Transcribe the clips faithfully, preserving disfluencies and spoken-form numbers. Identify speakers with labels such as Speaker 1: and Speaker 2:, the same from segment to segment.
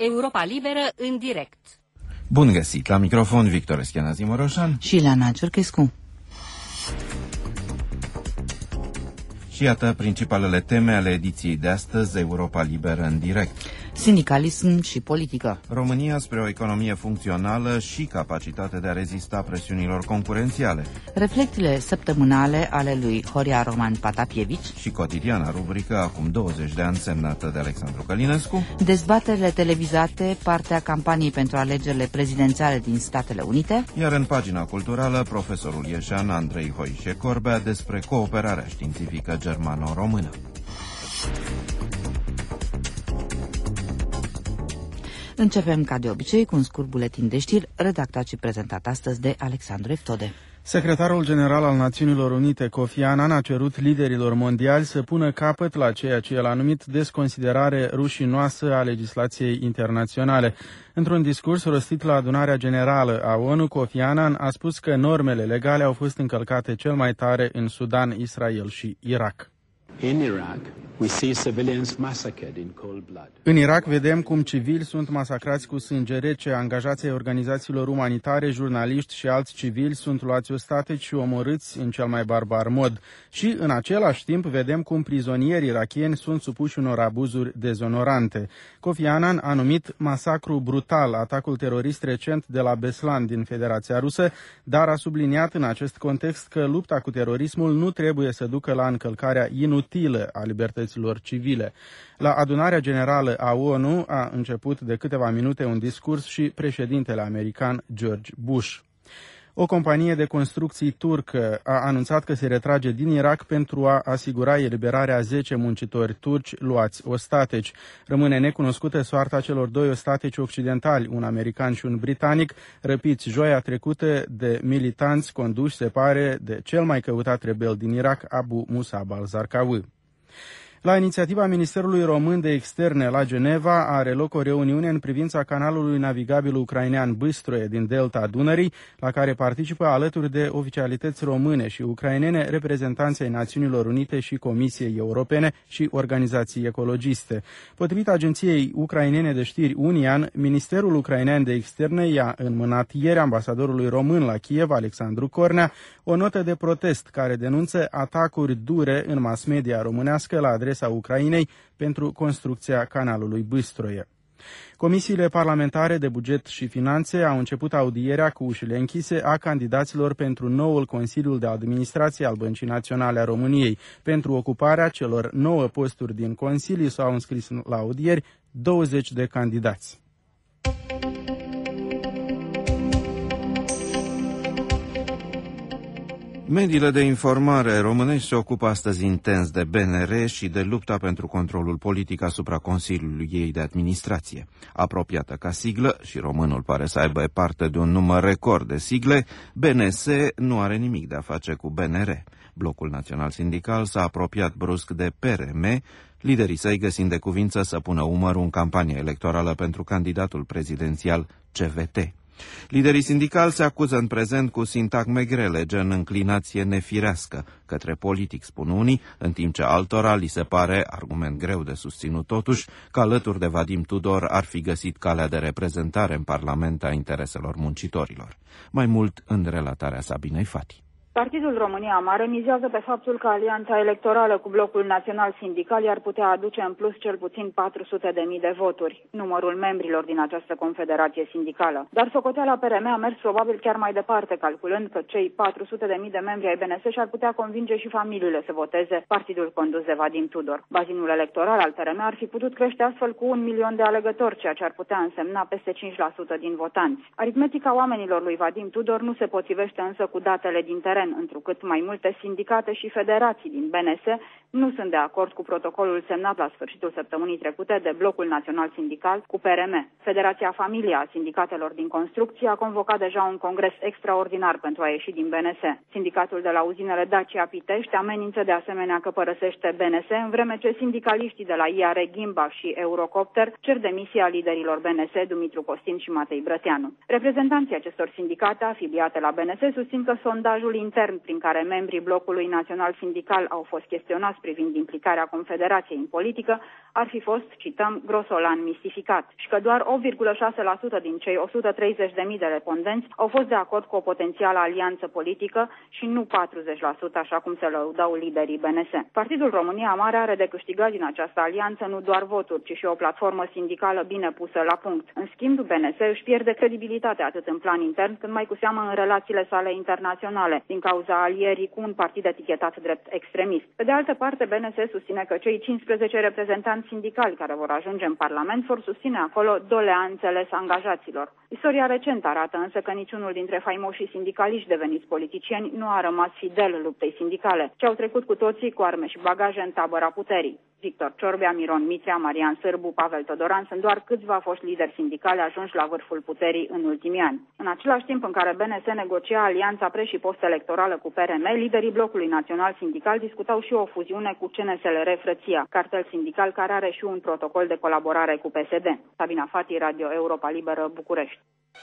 Speaker 1: Europa Liberă în direct.
Speaker 2: Bun găsit! La microfon Victor Escheanazimoroșan
Speaker 3: și Lana Ciorchescu.
Speaker 2: Și iată principalele teme ale ediției de astăzi, Europa Liberă în direct.
Speaker 3: Sindicalism și politică.
Speaker 2: România spre o economie funcțională și capacitate de a rezista presiunilor concurențiale.
Speaker 3: Reflecțiile săptămânale ale lui Horia Roman Patapievici.
Speaker 2: Și cotidiana rubrică Acum douăzeci de ani, semnată de Alexandru Călinescu.
Speaker 3: Dezbaterile televizate, partea campaniei pentru alegerile prezidențiale din Statele Unite.
Speaker 2: Iar în pagina culturală, profesorul ieșean Andrei Hoișe Corbea despre cooperarea științifică germano-română.
Speaker 3: Începem ca de obicei cu un scurt buletin de știri, redactat și prezentat astăzi de Alexandru Eftode.
Speaker 4: Secretarul general al Națiunilor Unite, Kofi Annan, a cerut liderilor mondiali să pună capăt la ceea ce el a numit desconsiderare rușinoasă a legislației internaționale. Într-un discurs rostit la adunarea generală a ONU, Kofi Annan a spus că normele legale au fost încălcate cel mai tare în Sudan, Israel și Irak.
Speaker 5: In Iraq, we see civilians massacred in cold blood.
Speaker 4: În Irak vedem cum civili sunt masacrați cu sânge rece, angajații organizațiilor umanitare, jurnaliști și alți civili sunt luați ostateci și omorâți în cel mai barbar mod. Și în același timp vedem cum prizonieri irakieni sunt supuși unor abuzuri dezonorante. Kofi Annan a numit masacru brutal atacul terorist recent de la Beslan din Federația Rusă, dar a subliniat în acest context că lupta cu terorismul nu trebuie să ducă la încălcarea inutilă a libertăților civile. La adunarea generală a ONU a început de câteva minute un discurs și președintele american George Bush. O companie de construcții turcă a anunțat că se retrage din Irak pentru a asigura eliberarea a zece muncitori turci luați ostateci. Rămâne necunoscută soarta celor doi ostateci occidentali, un american și un britanic, răpiți joia trecută de militanți conduși, se pare, de cel mai căutat rebel din Irak, Abu Musab al-Zarqawi. La inițiativa Ministerului Român de Externe la Geneva are loc o reuniune în privința canalului navigabil ucrainean Bystroe din delta Dunării, la care participă alături de oficialități române și ucrainene reprezentanții Națiunilor Unite și Comisiei Europene și organizații ecologiste. Potrivit agenției ucrainene de știri Unian, Ministerul Ucrainean de Externe i-a înmânat ieri ambasadorului român la Kiev, Alexandru Cornea, o notă de protest care denunță atacuri dure în mass media românească la adresa a Ucrainei pentru construcția canalului Bystroe. Comisiile parlamentare de buget și finanțe au început audierea cu ușile închise a candidaților pentru noul Consiliul de Administrație al Băncii Naționale a României. Pentru ocuparea celor nouă posturi din Consiliu s-au înscris la audieri douăzeci de candidați.
Speaker 2: Mediile de informare românești se ocupă astăzi intens de B N R și de lupta pentru controlul politic asupra Consiliului ei de Administrație. Apropiată ca siglă, și românul pare să aibă parte de un număr record de sigle, B N S nu are nimic de a face cu B N R. Blocul Național Sindical s-a apropiat brusc de P R M, liderii săi găsind de cuvință să pună umărul în campania electorală pentru candidatul prezidențial C V T. Liderii sindicali se acuză în prezent cu sintagme grele, gen înclinație nefirească către politic, spun unii, în timp ce altora li se pare, argument greu de susținut totuși, că alături de Vadim Tudor ar fi găsit calea de reprezentare în Parlament a intereselor muncitorilor. Mai mult în relatarea Sabinei Fati.
Speaker 6: Partidul România Mare mizează pe faptul că alianța electorală cu Blocul Național Sindical i-ar putea aduce în plus cel puțin patru sute de mii de voturi, numărul membrilor din această confederație sindicală. Dar socoteala P R M a mers probabil chiar mai departe, calculând că cei patru sute de mii de membri ai B N S și-ar putea convinge și familiile să voteze partidul condus de Vadim Tudor. Bazinul electoral al P R M ar fi putut crește astfel cu un milion de alegători, ceea ce ar putea însemna peste cinci la sută din votanți. Aritmetica oamenilor lui Vadim Tudor nu se potrivește însă cu datele din teren, întrucât mai multe sindicate și federații din B N S nu sunt de acord cu protocolul semnat la sfârșitul săptămânii trecute de Blocul Național Sindical cu P R M. Federația Familia a Sindicatelor din Construcție a convocat deja un congres extraordinar pentru a ieși din B N S. Sindicatul de la uzinele Dacia Pitești amenință de asemenea că părăsește B N S, în vreme ce sindicaliștii de la I A R E Gimba și Eurocopter cer demisia liderilor B N S, Dumitru Costin și Matei Brăteanu. Reprezentanții acestor sindicate afiliate la B N S susțin că sondajul intern intern prin care membrii blocului național sindical au fost chestionați privind implicarea Confederației în politică ar fi fost, cităm, grosolan mistificat și că doar opt virgulă șase la sută din cei o sută treizeci de mii de respondenți au fost de acord cu o potențială alianță politică și nu patruzeci la sută, așa cum se lăudau liderii B N S. Partidul România Mare are de câștigat din această alianță nu doar voturi, ci și o platformă sindicală bine pusă la punct. În schimb, B N S își pierde credibilitatea atât în plan intern, cât mai cu seamă în relațiile sale internaționale, din cauza alierii cu un partid etichetat drept extremist. Pe de altă parte, B N S susține că cei cincisprezece reprezentanți sindicali care vor ajunge în Parlament vor susține acolo doleanțele angajaților. Istoria recentă arată însă că niciunul dintre faimoșii sindicaliști deveniți politicieni nu a rămas fidel luptei sindicale, ci au trecut cu toții cu arme și bagaje în tabăra puterii. Victor Ciorbea, Miron Mitrea, Marian Sârbu, Pavel Todoran sunt doar câțiva foști lideri sindicali ajunși la vârful puterii în ultimii ani. În același timp în care B N S negocia alianța pre- și post-electorală cu P R M, liderii blocului național sindical discutau și o fuziune cu C N S L R Frăția, cartel sindical care are și un protocol de colaborare cu P S D. Sabina Fati, Radio Europa Liberă, București.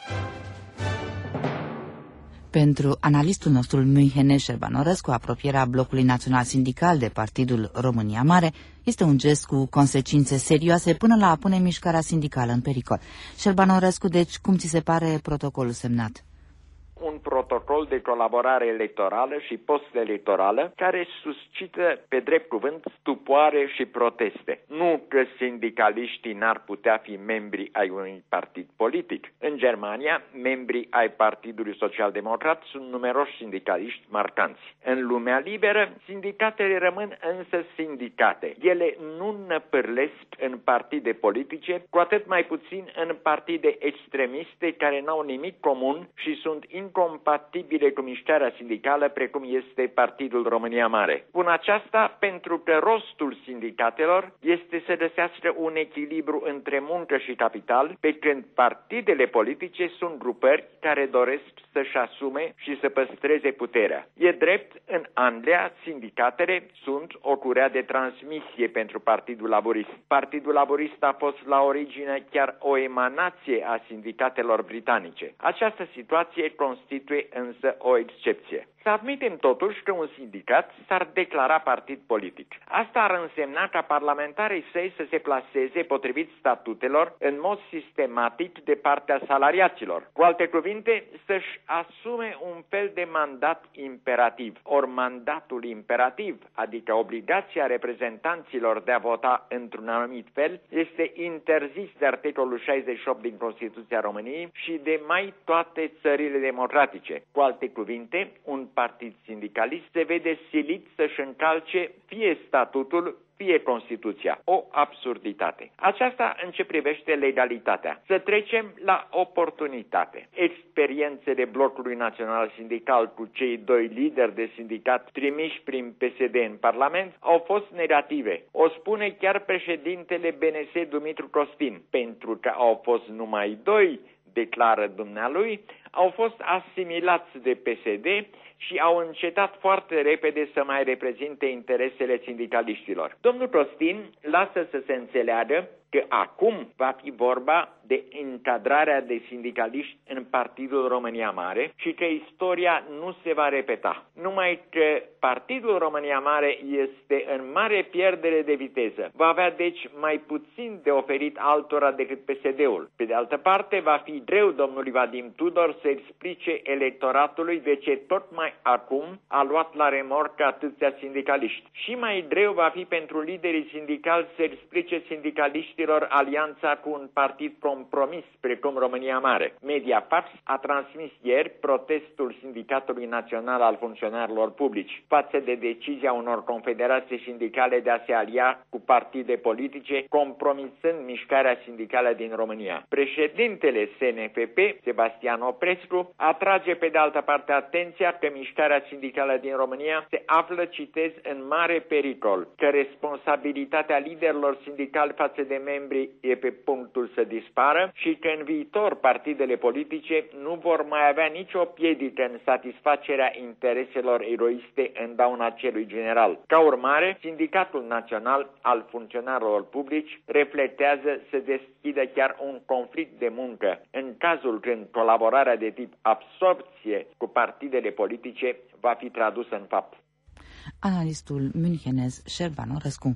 Speaker 3: Pentru analistul nostru Mihene Șerbanorescu, apropierea blocului național sindical de Partidul România Mare este un gest cu consecințe serioase până la a pune mișcarea sindicală în pericol. Șerbanorescu, deci, cum ți se pare protocolul semnat?
Speaker 7: Un protocol de colaborare electorală și post-electorală care suscită pe drept cuvânt stupoare și proteste. Nu că sindicaliștii n-ar putea fi membri ai unui partid politic. În Germania, membrii ai Partidului Social-Democrat sunt numeroși sindicaliști marcanți. În lumea liberă, sindicatele rămân însă sindicate. Ele nu năpârlesc în partide politice, cu atât mai puțin în partide extremiste care n-au nimic comun și sunt incompatibile cu mișcarea sindicală precum este Partidul România Mare. Spun aceasta pentru că rostul sindicatelor este să găsească un echilibru între muncă și capital, pe când partidele politice sunt grupări care doresc să-și asume și să păstreze puterea. E drept, în Anglia, sindicatele sunt o curea de transmisie pentru Partidul Laborist. Partidul Laborist a fost la origine chiar o emanație a sindicatelor britanice. Această situație constituie însă o excepție. Să admitem totuși că un sindicat s-ar declara partid politic. Asta ar însemna ca parlamentarii săi să se plaseze potrivit statutelor în mod sistematic de partea salariaților. Cu alte cuvinte, să-și asume un fel de mandat imperativ. Ori mandatul imperativ, adică obligația reprezentanților de a vota într-un anumit fel, este interzis de articolul șaizeci și opt din Constituția României și de mai toate țările democratice. Cu alte cuvinte, un partid sindicalist se vede silit să-și încalce fie statutul, fie Constituția. O absurditate. Aceasta în ce privește legalitatea. Să trecem la oportunitate. Experiențele blocului național sindical cu cei doi lideri de sindicat trimiși prin P S D în Parlament au fost negative. O spune chiar președintele B N S Dumitru Costin, pentru că au fost numai doi, declară dumnealui, au fost asimilați de P S D și au încetat foarte repede să mai reprezinte interesele sindicaliștilor. Domnul Costin lasă să se înțeleagă că acum va fi vorba de încadrarea de sindicaliști în Partidul România Mare și că istoria nu se va repeta. Numai că Partidul România Mare este în mare pierdere de viteză. Va avea deci mai puțin de oferit altora decât P S D-ul. Pe de altă parte, va fi greu domnului Vadim Tudor să explice electoratului de ce tot mai acum a luat la remorcă atâția sindicaliști. Și mai greu va fi pentru liderii sindicali să explice sindicaliștilor alianța cu un partid compromis precum România Mare. Mediafax a transmis ieri protestul Sindicatului Național al Funcționarilor Publici față de decizia unor confederații sindicale de a se alia cu partide politice, compromisând mișcarea sindicală din România. Președintele S N F P, Sebastian Oprescu, atrage pe de altă parte atenția că mișcarea sindicală din România se află, citez, în mare pericol, că responsabilitatea liderilor sindicali față de membri e pe punctul să dispară și că în viitor partidele politice nu vor mai avea nicio piedică în satisfacerea intereselor egoiste în dauna celui general. Ca urmare, Sindicatul Național al Funcționarilor Publici reflectează să deschidă chiar un conflict de muncă în cazul când colaborarea de tip absorpție cu partidele politice politice va fi tradusă în fapt.
Speaker 3: Analistul münchenez Șerban Orescu.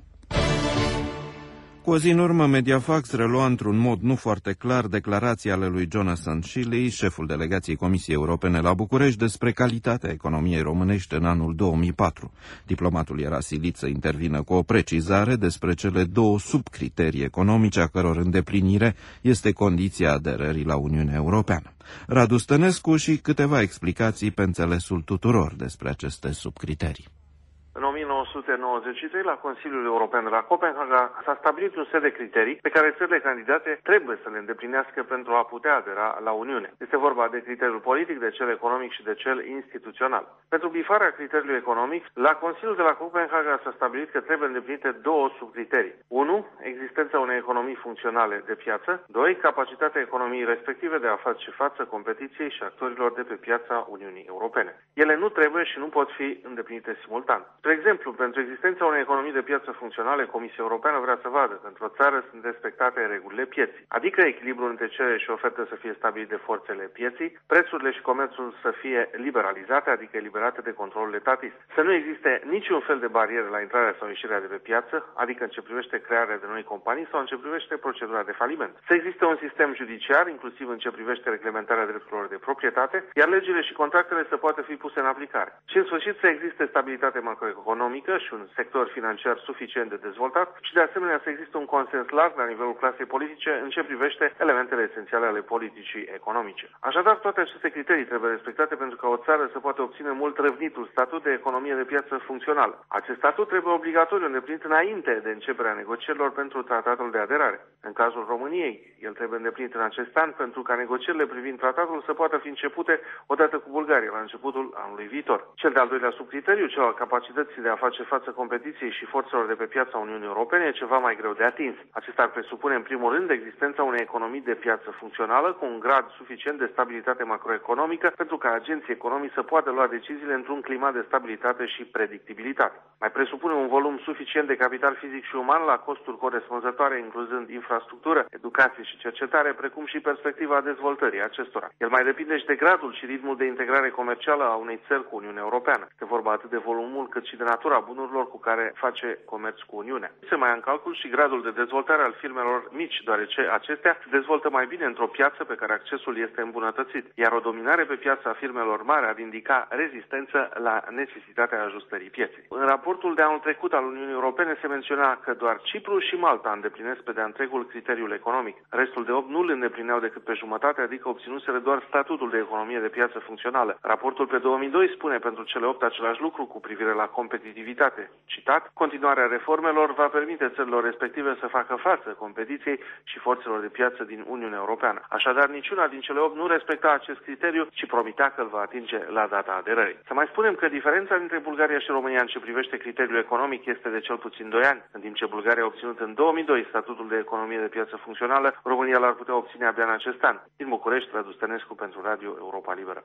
Speaker 2: Cu o zi în urmă, Mediafax relua într-un mod nu foarte clar declarația ale lui Jonathan Shilley, șeful delegației Comisiei Europene la București, despre calitatea economiei românești în anul două mii patru. Diplomatul era silit să intervină cu o precizare despre cele două subcriterii economice a căror îndeplinire este condiția aderării la Uniunea Europeană. Radu Stănescu și câteva explicații pe înțelesul tuturor despre aceste subcriterii.
Speaker 8: În o mie nouă sute nouăzeci și trei, la Consiliul European de la Copenhaga, s-a stabilit un set de criterii pe care țările candidate trebuie să le îndeplinească pentru a putea adera la Uniune. Este vorba de criteriul politic, de cel economic și de cel instituțional. Pentru bifarea criteriului economic, la Consiliul de la Copenhaga s-a stabilit că trebuie îndeplinite două subcriterii. unu. Existența unei economii funcționale de piață. doi. Capacitatea economiei respective de a face față competiției și actorilor de pe piața Uniunii Europene. Ele nu trebuie și nu pot fi îndeplinite simultan. De exemplu, pentru existența unei economii de piață funcționale, Comisia Europeană vrea să vadă că într-o țară sunt respectate regulile pieții, adică echilibrul între cerere și ofertă să fie stabilit de forțele pieții, prețurile și comerțul să fie liberalizate, adică eliberate de controlul etatist. Să nu existe niciun fel de barieră la intrarea sau ieșirea de pe piață, adică în ce privește crearea de noi companii sau în ce privește procedura de faliment. Să existe un sistem judiciar, inclusiv în ce privește reglementarea drepturilor de proprietate, iar legile și contractele să poată fi puse în aplicare. Și în sfârșit să existe stabilitate macroeconomică și un sector financiar suficient de dezvoltat și de asemenea să existe un consens larg la nivelul clasei politice în ce privește elementele esențiale ale politicii economice. Așadar, toate aceste criterii trebuie respectate pentru ca o țară să poată obține mult răvnitul statut de economie de piață funcțională. Acest statut trebuie obligatoriu îndeplinit înainte de începerea negocierilor pentru tratatul de aderare. În cazul României, el trebuie îndeplinit în acest an pentru ca negocierile privind tratatul să poată fi începute odată cu Bulgaria la începutul anului viitor. Cel de-al doilea subcriteriu, cel al capacității de a face față competiției și forțelor de pe piața Uniunii Europene, e ceva mai greu de atins. Acesta ar presupune în primul rând existența unei economii de piață funcțională cu un grad suficient de stabilitate macroeconomică pentru ca agenții economici să poată lua deciziile într-un climat de stabilitate și predictibilitate. Mai presupune un volum suficient de capital fizic și uman la costuri corespunzătoare, incluzând infrastructură, educație și cercetare, precum și perspectiva dezvoltării acestora. El mai depinde și de gradul și ritmul de integrare comercială a unei țări cu Uniunea Europeană. Este vorba atât de volumul cât și de natura bunurilor cu care face comerț cu Uniunea. Se mai ia în calcul și gradul de dezvoltare al firmelor mici, deoarece acestea se dezvoltă mai bine într-o piață pe care accesul este îmbunătățit, iar o dominare pe piața firmelor mari ar indica rezistență la necesitatea ajustării pieței. În raportul de anul trecut al Uniunii Europene se menționa că doar Cipru și Malta îndeplinesc pe de-a întregul criteriul economic. Restul de opt nu îl îndeplineau decât pe jumătate, adică obținuseră doar statutul de economie de piață funcțională. Raportul pe două mii doi spune pentru cele opt același lucru cu privire la competitivitate. Citat, continuarea reformelor va permite țărilor respective să facă față competiției și forțelor de piață din Uniunea Europeană. Așadar, niciuna din cele opt nu respecta acest criteriu, ci promitea că îl va atinge la data aderării. Să mai spunem că diferența dintre Bulgaria și România în ce privește criteriul economic este de cel puțin doi ani. În timp ce Bulgaria a obținut în două mii doi statutul de economie de piață funcțională, România l-ar putea obține abia în acest an. Din București, Radu Stănescu pentru Radio Europa Liberă.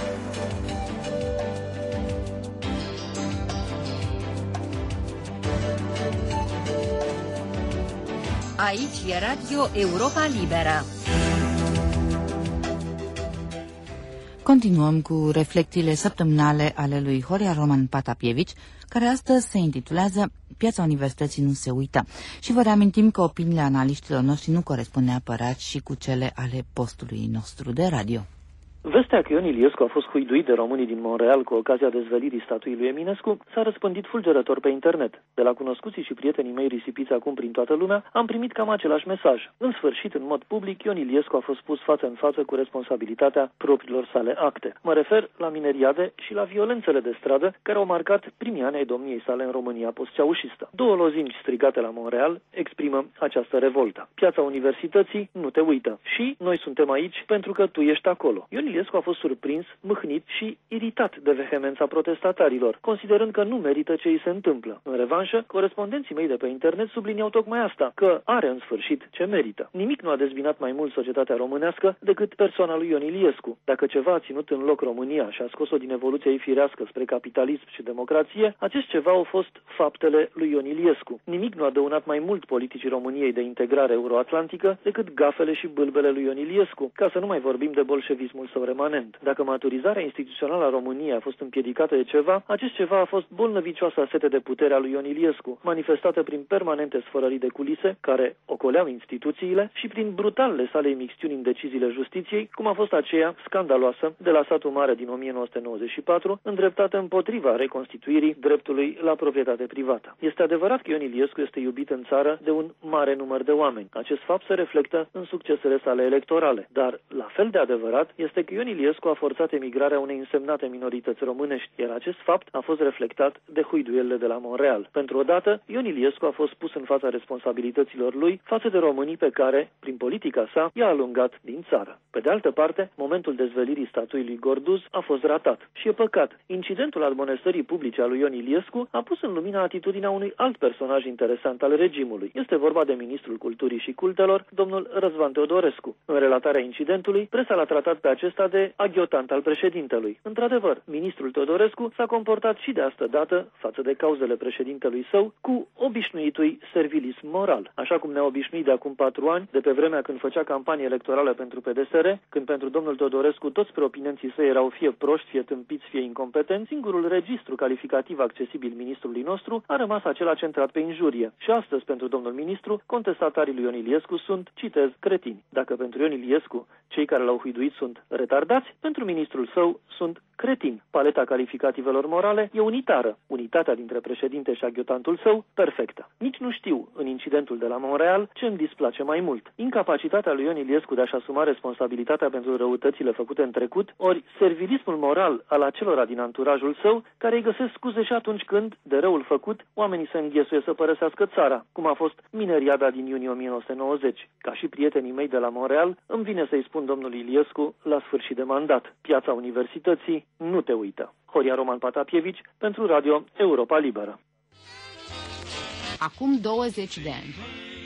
Speaker 1: Aici e Radio Europa Liberă.
Speaker 3: Continuăm cu reflecțiile săptămânale ale lui Horia Roman Patapievici, care astăzi se intitulează Piața Universității nu se uită. Și vă reamintim că opiniile analiștilor noștri nu corespund neapărat și cu cele ale postului nostru de radio.
Speaker 9: Vestea că Ion Iliescu a fost huiduit de românii din Montreal cu ocazia dezvălirii statuii lui Eminescu s-a răspândit fulgerător pe internet. De la cunoscuții și prietenii mei risipiți acum prin toată lumea, am primit cam același mesaj. În sfârșit, în mod public, Ion Iliescu a fost pus față în față cu responsabilitatea propriilor sale acte. Mă refer la mineriade și la violențele de stradă care au marcat primii ani ai domniei sale în România post-ceaușistă. Două lozinci strigate la Montreal exprimă această revoltă. Piața Universității nu te uită și noi suntem aici pentru că tu ești acolo. Ion Iliescu a fost surprins, mâhnit și iritat de vehemența protestatarilor, considerând că nu merită ce îi se întâmplă. În revanșă, corespondenții mei de pe internet subliniau tocmai asta, că are în sfârșit ce merită. Nimic nu a dezbinat mai mult societatea românească decât persoana lui Ion Iliescu. Dacă ceva a ținut în loc România și a scos-o din evoluția ei firească spre capitalism și democrație, acest ceva au fost faptele lui Ion Iliescu. Nimic nu a dăunat mai mult politicii României de integrare euroatlantică decât gafele și bâlbele lui Ion Iliescu, ca să nu mai vorbim de bolșevismul său remanent. Dacă maturizarea instituțională a României a fost împiedicată de ceva, acest ceva a fost bolnăvicioasa sete de putere a lui Ion Iliescu, manifestată prin permanente sfărării de culise, care ocoleau instituțiile, și prin brutalele sale imixtiuni în deciziile justiției, cum a fost aceea scandaloasă de la Satul Mare din o mie nouă sute nouăzeci și patru, îndreptată împotriva reconstituirii dreptului la proprietate privată. Este adevărat că Ion Iliescu este iubit în țară de un mare număr de oameni. Acest fapt se reflectă în succesele sale electorale, dar la fel de adevărat este că Ion Iliescu a forțat emigrarea unei însemnate minorități românești, iar acest fapt a fost reflectat de huiduielile de la Montreal. Pentru o dată, Ion Iliescu a fost pus în fața responsabilităților lui față de românii pe care, prin politica sa, i-a alungat din țară. Pe de altă parte, momentul dezvelirii statuii lui Gorduz a fost ratat. Și e păcat. Incidentul admonestării publice a lui Ion Iliescu a pus în lumină atitudinea unui alt personaj interesant al regimului. Este vorba de ministrul Culturii și Cultelor, domnul Răzvan Teodorescu. În relatarea incidentului, presa l-a tratat pe acesta de aghiotant al președintelui. Într-adevăr, ministrul Teodorescu s-a comportat și de astă dată, față de cauzele președintelui său, cu obișnuitui servilism moral. Așa cum ne-a obișnuit de acum patru ani, de pe vremea când făcea campanie electorală pentru P D S R, când pentru domnul Teodorescu toți preopinenții săi erau fie proști, fie tâmpiți, fie incompetenți, singurul registru calificativ accesibil ministrului nostru a rămas acela centrat pe injurie. Și astăzi, pentru domnul ministru, contestatarii lui Ion Iliescu sunt, citez, cretini. Dacă pentru Ion Iliescu cei care l-au huiduit sunt retardați, pentru ministrul său sunt cretini. Paleta calificativelor morale e unitară. Unitatea dintre președinte și aghiotantul său, perfectă. Nici nu știu, în incidentul de la Montreal, ce îmi displace mai mult. Incapacitatea lui Ion Iliescu de a-și asuma responsabilitatea pentru răutățile făcute în trecut, ori servilismul moral al acelora din anturajul său, care îi găsesc scuze și atunci când, de răul făcut, oamenii se înghesuie să părăsească țara, cum a fost mineriada din iunie o mie nouă sute nouăzeci. Ca și prietenii mei de la Montreal, îmi vine să-i spun domnului Iliescu la sfârșit de mandat: piața universității nu te uită. Horia Roman Patapievici, pentru Radio Europa Liberă.
Speaker 1: Acum douăzeci de ani.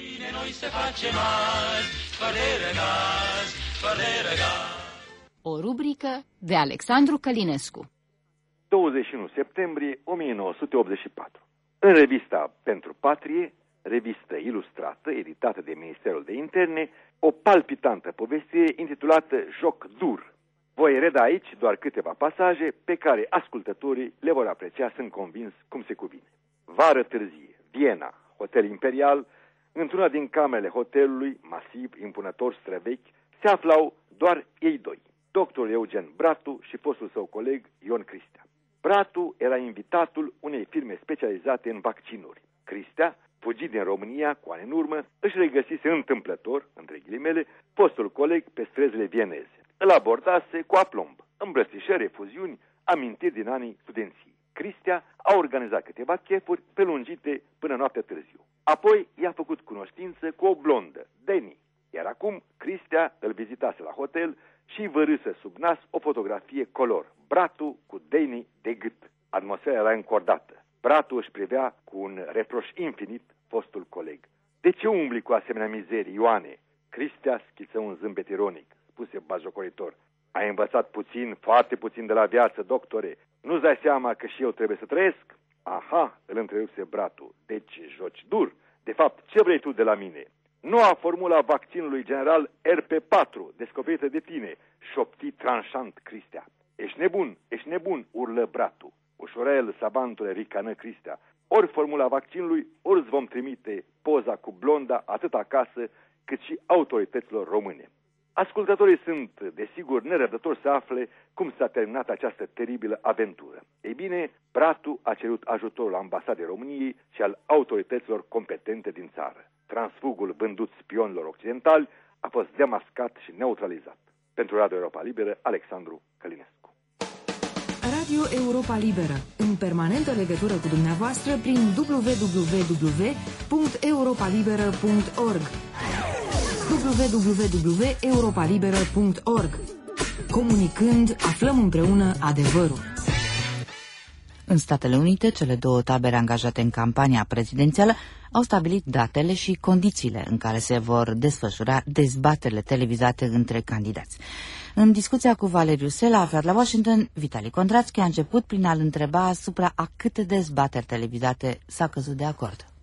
Speaker 1: O rubrică de Alexandru Călinescu.
Speaker 10: douăzeci și unu septembrie o mie nouă sute optzeci și patru. În revista Pentru Patrie, revistă ilustrată, editată de Ministerul de Interne, o palpitantă povestire intitulată Joc dur. Voi reda aici doar câteva pasaje pe care ascultătorii le vor aprecia, sunt convins, cum se cuvine. Vară târzie, Viena, hotel imperial, într-una din camerele hotelului, masiv, impunător, străvechi, se aflau doar ei doi, doctorul Eugen Bratu și fostul său coleg Ion Cristea. Bratu era invitatul unei firme specializate în vaccinuri. Cristea, fugit din România cu ani în urmă, își regăsise întâmplător, între ghilimele, fostul coleg pe străzile vieneze. Îl abordase cu aplomb, îmbrățișări, efuziuni, amintiri din anii studenții. Cristea a organizat câteva chefuri prelungite până noaptea târziu. Apoi i-a făcut cunoștință cu o blondă, Deni, iar acum Cristea îl vizitase la hotel și vărâsă sub nas o fotografie color, Bratu cu Deni de gât. Atmosfera era încordată. Bratu își privea cu un reproș infinit fostul coleg. De ce umbli cu asemenea mizerii, Ioane? Cristea schiță un zâmbet ironic, spuse batjocoritor. Ai învățat puțin, foarte puțin de la viață, doctore. Nu-ți dai seama că și eu trebuie să trăiesc? Aha, îl întrerupse Bratu. Deci joci dur. De fapt, ce vrei tu de la mine? Noua formula vaccinului general R P patru, descoperită de tine, șopti tranșant Cristea. Ești nebun, ești nebun, urlă Bratu. Ușurel, savantule, ricană Cristea. Ori formula vaccinului, ori îți vom trimite poza cu blonda atât acasă, cât și autorităților române. Ascultătorii sunt, desigur, nerăbdători să afle cum s-a terminat această teribilă aventură. Ei bine, Bratu a cerut ajutorul ambasadei României și al autorităților competente din țară. Transfugul vândut spionilor occidentali a fost demascat și neutralizat. Pentru Radio Europa Liberă, Alexandru Călinescu.
Speaker 11: Radio Europa Liberă, în permanentă legătură cu dumneavoastră prin w w w punct europa liberă punct org. w w w punct europa liberă punct org. Comunicând, aflăm împreună adevărul.
Speaker 3: În Statele Unite, cele două tabere angajate în campania prezidențială au stabilit datele și condițiile în care se vor desfășura dezbaterile televizate între candidați. În discuția cu Valeriu Sela, aflat la Washington, Vitali Kondrațchi a început prin a-l întreba asupra a câte dezbateri televizate s-a căzut de acord.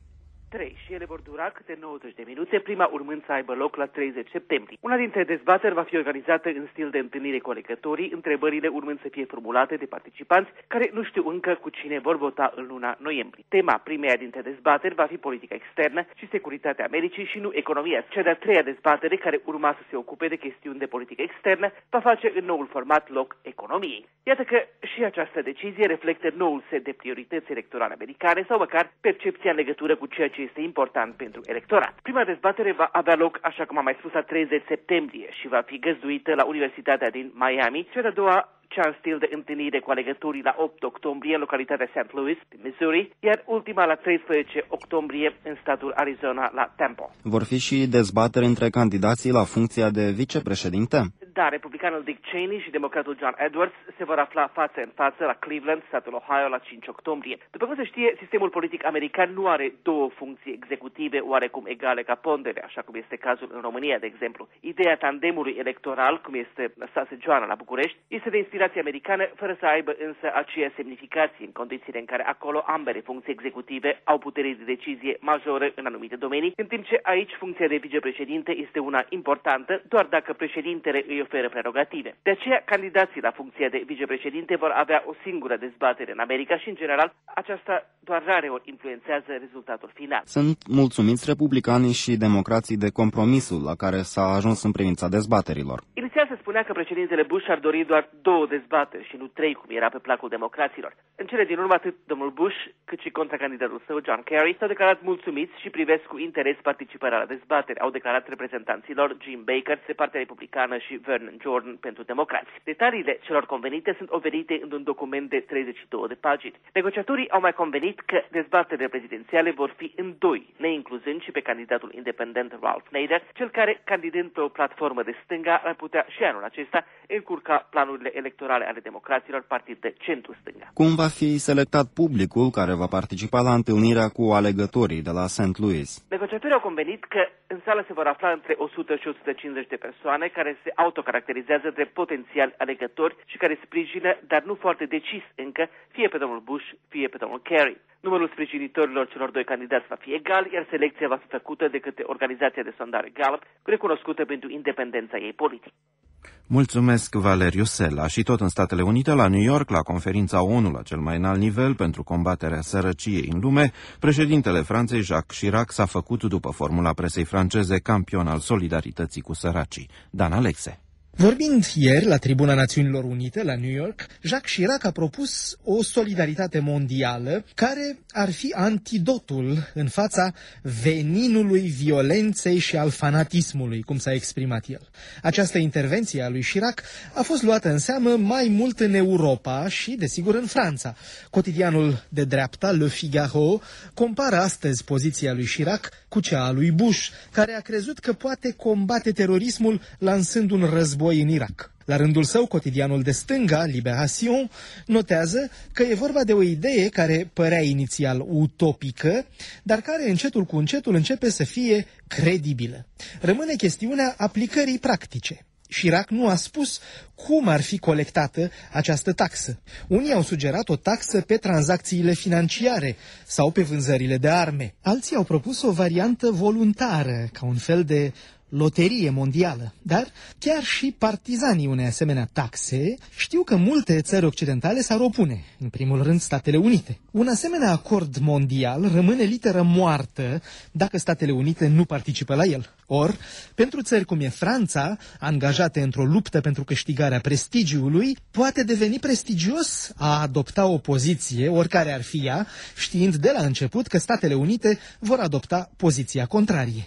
Speaker 12: trei și ele vor dura câte nouăzeci de minute, prima urmând să aibă loc la treizeci septembrie. Una dintre dezbateri va fi organizată în stil de întâlnire cu alegătorii, întrebările urmând să fie formulate de participanți care nu știu încă cu cine vor vota în luna noiembrie. Tema primeia dintre dezbateri va fi politica externă și securitatea Americii și nu economia. Cea de-a treia dezbatere, care urma să se ocupe de chestiuni de politică externă, va face în noul format loc economiei. Iată că și această decizie reflectă noul set de priorități electorale americane sau măcar percepția în legătură cu ceea ce este important pentru electorat. Prima dezbatere va avea loc, așa cum am mai spus, la treizeci septembrie și va fi găzduită la Universitatea din Miami. Cea de-a doua, cea în stil de întâlnire cu alegătorii, la opt octombrie în localitatea Saint Louis, din Missouri, iar ultima la treisprezece octombrie în statul Arizona, la Temple.
Speaker 13: Vor fi și dezbateri între candidații la funcția de vicepreședinte?
Speaker 12: Da, republicanul Dick Cheney și democratul John Edwards se vor afla față în față la Cleveland, statul Ohio, la cinci octombrie. După cum se știe, sistemul politic american nu are două funcții executive oarecum egale ca pondere, așa cum este cazul în România, de exemplu. Ideea tandemului electoral, cum este Stase Joana la București, este de inspirație americană, fără să aibă însă aceea semnificație în condițiile în care acolo ambele funcții executive au putere de decizie majoră în anumite domenii, în timp ce aici funcția de vicepreședinte este una importantă doar dacă președintele îi oferă prerogative. De aceea, candidații la funcția de vicepreședinte vor avea o singură dezbatere în America și, în general, aceasta doar rareori influențează rezultatul final.
Speaker 13: Sunt mulțumiți republicanii și democrații de compromisul la care s-a ajuns în privința dezbaterilor.
Speaker 12: Inițial se spunea că președintele Bush ar dori doar două dezbateri și nu trei, cum era pe placul democraților. În cele din urmă, atât domnul Bush cât și contracandidatul său, John Kerry, s-au declarat mulțumiți și privesc cu interes participarea la dezbateri. Au declarat reprezentanților Jim Baker de partea republicană și Vernon Jordan pentru democrați. Detaliile celor convenite sunt oferite în un document de treizeci și două de pagini. Negociatorii au mai convenit că dezbaterile prezidențiale vor fi în doi, neincluzând și pe candidatul independent Ralph Nader, cel care, candidând pe o platformă de stânga, ar putea și anul acesta încurca planurile electorale ale democraților, partid de centru-stânga.
Speaker 13: Cum va fi selectat publicul care va participa la întâlnirea cu alegătorii de la Saint Louis?
Speaker 12: Negociatorii au convenit că în sală se vor afla între o sută și o sută cincizeci de persoane care se autocaracterizează drept potențiali alegători și care sprijină, dar nu foarte decis încă, fie pe domnul Bush, fie pe domnul Kerry. Numărul sprijinitorilor celor doi candidați va fi egal, iar selecția va fi făcută de către organizația de sondare Gallup, recunoscută pentru independența ei politică.
Speaker 2: Mulțumesc, Valeriu Sela. Și tot în Statele Unite, la New York, la conferința ONU la cel mai înalt nivel pentru combaterea sărăciei în lume, președintele Franței, Jacques Chirac, s-a făcut, după formula presei franceze, campion al solidarității cu săracii. Dan Alexe.
Speaker 14: Vorbind ieri la Tribuna Națiunilor Unite, la New York, Jacques Chirac a propus o solidaritate mondială care ar fi antidotul în fața veninului violenței și al fanatismului, cum s-a exprimat el. Această intervenție a lui Chirac a fost luată în seamă mai mult în Europa și, desigur, în Franța. Cotidianul de dreapta, Le Figaro, compară astăzi poziția lui Chirac cu cea a lui Bush, care a crezut că poate combate terorismul lansând un război în Irak. La rândul său, cotidianul de stânga, Libération, notează că e vorba de o idee care părea inițial utopică, dar care încetul cu încetul începe să fie credibilă. Rămâne chestiunea aplicării practice. Chirac nu a spus cum ar fi colectată această taxă. Unii au sugerat o taxă pe tranzacțiile financiare sau pe vânzările de arme. Alții au propus o variantă voluntară, ca un fel de loterie mondială. Dar chiar și partizanii unei asemenea taxe știu că multe țări occidentale s-ar opune, în primul rând Statele Unite. Un asemenea acord mondial rămâne literă moartă dacă Statele Unite nu participă la el. Or, pentru țări cum e Franța, angajate într-o luptă pentru câștigarea prestigiului, poate deveni prestigios a adopta o poziție, oricare ar fi ea, știind de la început că Statele Unite vor adopta poziția contrarie.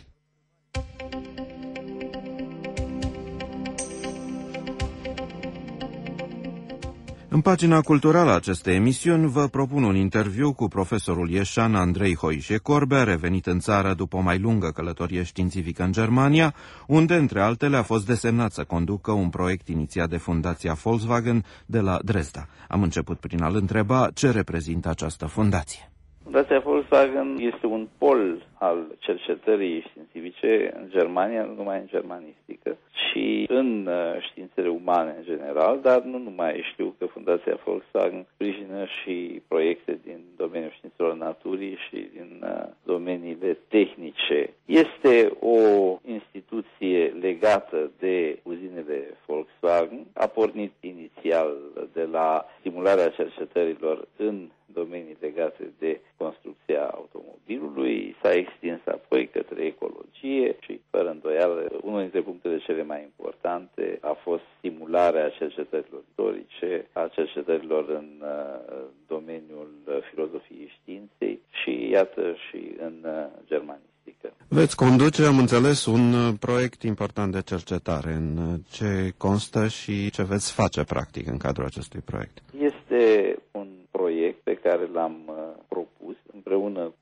Speaker 2: În pagina culturală a acestei emisiuni vă propun un interviu cu profesorul ieșan Andrei Hoișe-Corbe, revenit în țară după o mai lungă călătorie științifică în Germania, unde, între altele, a fost desemnat să conducă un proiect inițiat de Fundația Volkswagen de la Dresda. Am început prin a-l întreba ce reprezintă această fundație.
Speaker 15: Fundația Volkswagen este un pol al cercetării științifice în Germania, nu numai în germanistică, și în științele umane în general, dar nu numai. Știu că Fundația Volkswagen sprijină și proiecte din domeniul științelor științelor naturii și din domeniile tehnice. Este o instituție legată de uzinele Volkswagen. A pornit inițial de la stimularea cercetărilor în domenii legate de construcția automobilului, s-a extins apoi către ecologie și, fără îndoială, unul dintre punctele cele mai importante a fost stimularea cercetărilor istorice, a cercetărilor în uh, domeniul filozofiei științei și, iată, și în uh, germanistică.
Speaker 2: Veți conduce, am înțeles, un proiect important de cercetare. În ce constă și ce veți face, practic, în cadrul acestui proiect?
Speaker 15: Este un proiect pe care l-am uh, propus împreună cu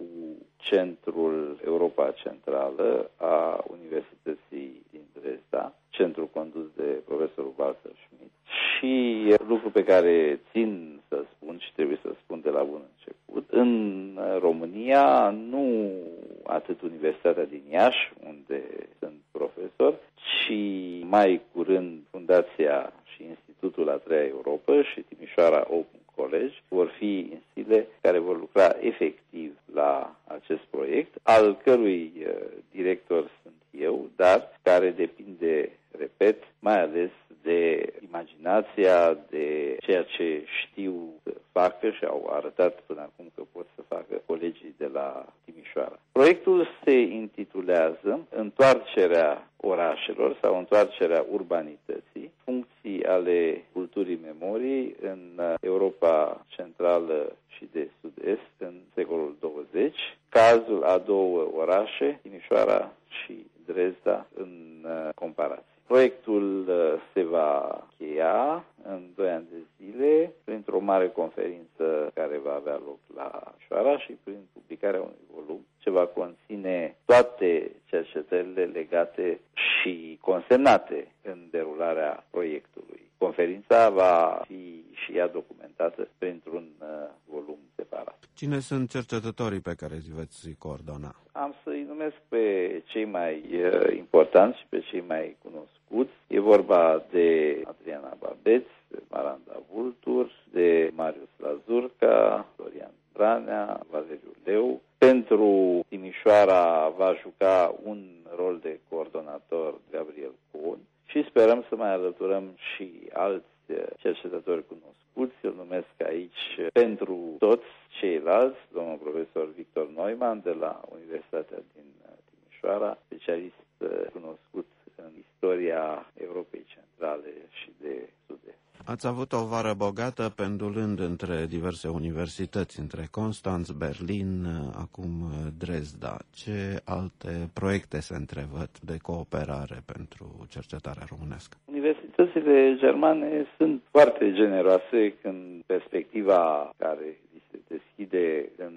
Speaker 15: Centrul Europa Centrală a Universității din Dresda, centru condus de profesorul Walter Schmidt, și lucru pe care țin să spun și trebuie să spun de la bun început, în România, nu atât Universitatea din Iași, unde sunt profesor, ci mai curând Fundația și Institutul a treia Europa și Timișoara Open College vor fi instile care vor lucra efectiv la acest proiect, al cărui uh, director sunt eu, dar care depinde, repet, mai ales de imaginația, de ceea ce știu să facă și au arătat până acum că pot să facă colegii de la Timișoara. Proiectul se intitulează Întoarcerea orașelor sau Întoarcerea urbanității, funcții ale culturii memoriei în Europa Centrală și de Sud-Est în secolul douăzeci, cazul a două orașe, Timișoara și Dresda, în comparație. Proiectul se va cheia în doi ani de zile printr-o mare conferință care va avea loc la Timișoara și prin publicarea unui volum ce va conține toate cercetările legate și consemnate în derularea proiectului. Conferința va fi și ea documentată printr-un uh, volum separat.
Speaker 2: Cine sunt cercetătorii pe care îi veți coordona?
Speaker 15: Am să-i numesc pe cei mai uh, importanți și pe cei mai cunoscuți. E vorba de Adriana Babeț, de Maranda Vultur, de Marius Lazurca, Florian Branea, Valeriu Leu. Pentru Timișoara va juca un rol de coordonator Gabriel Cohn și sperăm să mai alăturăm și alți cercetători cunoscuți. Îl numesc aici pentru toți ceilalți, domnul profesor Victor Neumann de la Universitatea din Timișoara, specialist cunoscut în istoria Europei Centrale și de Sud-Est.
Speaker 2: Ați avut o vară bogată pendulând între diverse universități, între Constanț, Berlin, acum Dresda. Ce alte proiecte se întrevăd de cooperare pentru cercetarea românească?
Speaker 15: Universitățile germane sunt foarte generoase când perspectiva care li se deschide în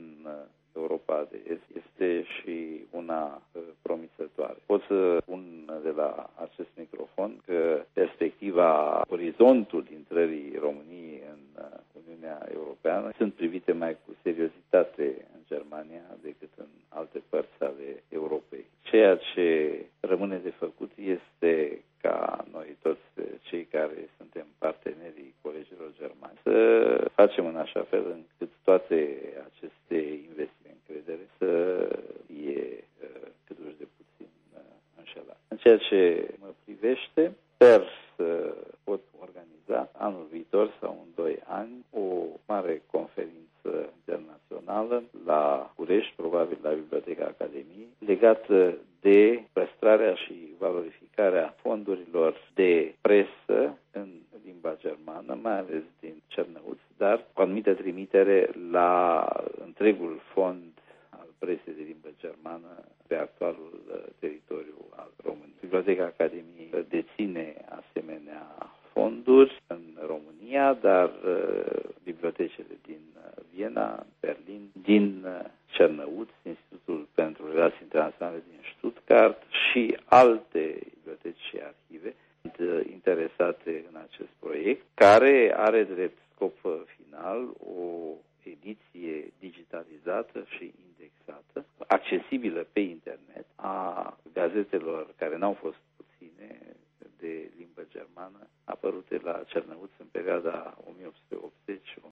Speaker 15: Europa de Est este și una uh, promițătoare. Pot să spun de la acest microfon că perspectiva, orizontul intrării României în uh, Uniunea Europeană sunt privite mai cu seriozitate în Germania decât în alte părți ale Europei. Ceea ce rămâne de făcut este ca noi toți cei care suntem partenerii colegilor germani să facem în așa fel încât toate aceste investiții în credere să fie cât uși de puțin înșelat. În ceea ce mă privește, sper să pot organiza anul viitor sau în doi ani o mare conferință internațională la București, probabil la Biblioteca Academiei, legată de păstrarea și valorificarea fondurilor de presă în limba germană, mai ales din Cernăuți, dar cu anumită trimitere la întregul fond al presei de limbă germană pe actualul teritoriu al României. Biblioteca Academiei deține asemenea fonduri în România, dar uh, bibliotecile din Viena, Berlin, din Cernăuți, Institutul pentru Relații Internaționale din Stuttgart și alte biblioteci și arhive sunt interesate în acest proiect, care are drept scop final o ediție digitalizată și indexată, accesibilă pe internet, a gazetelor care n-au fost puține de limbă germană, apărute la Cernăuți în perioada o mie opt sute optzeci